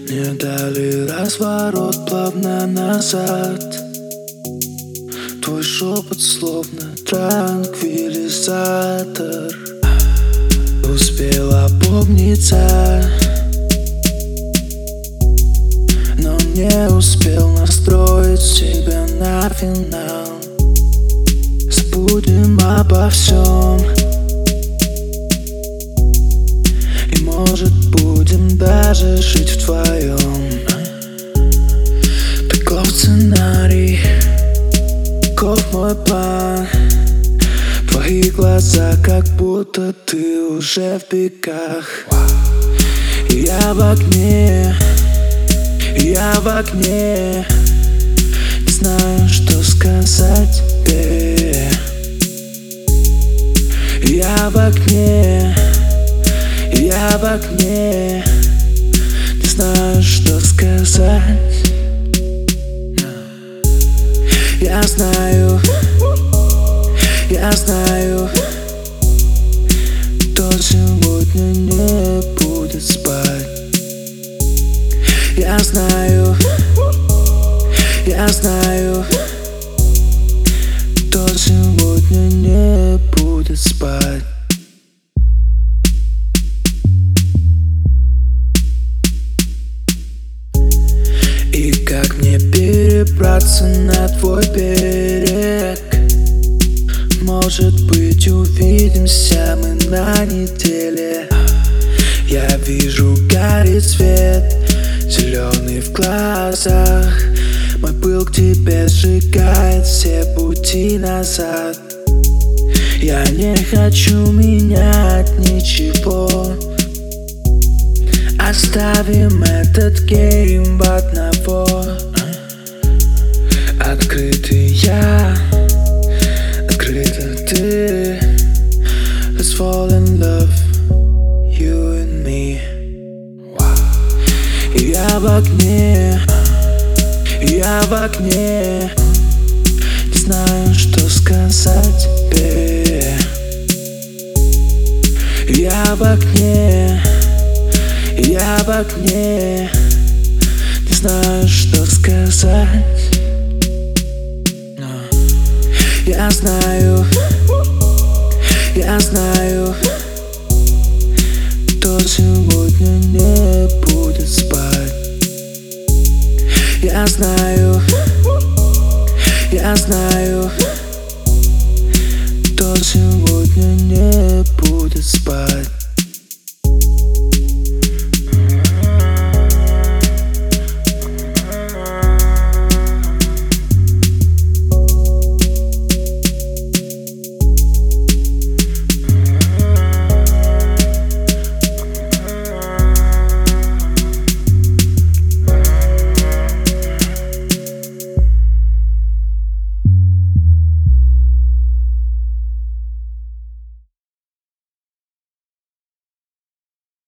Не дали разворот плавно назад. Твой шепот словно транквилизатор. Успел опомниться, но не успел настроить себя на финал. Забудем обо всем, и может будем даже жить вдвоем. Таков сценарий, таков мой план. Твои глаза, как будто ты уже в бегах. Я в огне, я в огне. Не знаю, что сказать тебе. Я в огне, я в огне. Не знаю, что сказать. Я знаю, кто сегодня не будет спать. Я знаю, кто сегодня не будет спать. И как мне перебраться на твой берег? Может быть, увидимся мы на неделе. Я вижу, горит свет зеленый в глазах. Мой пыл к тебе сжигает все пути назад. Я не хочу менять ничего. Оставим этот гейм в одного. Открытый я, открыта ты. Let's fall in love, you and me. Я в огне, я в огне. Не знаю, что сказать тебе. Я в огне, я в огне. Не знаю, что сказать. Я знаю, кто сегодня не будет спать. Я знаю, кто сегодня не будет спать.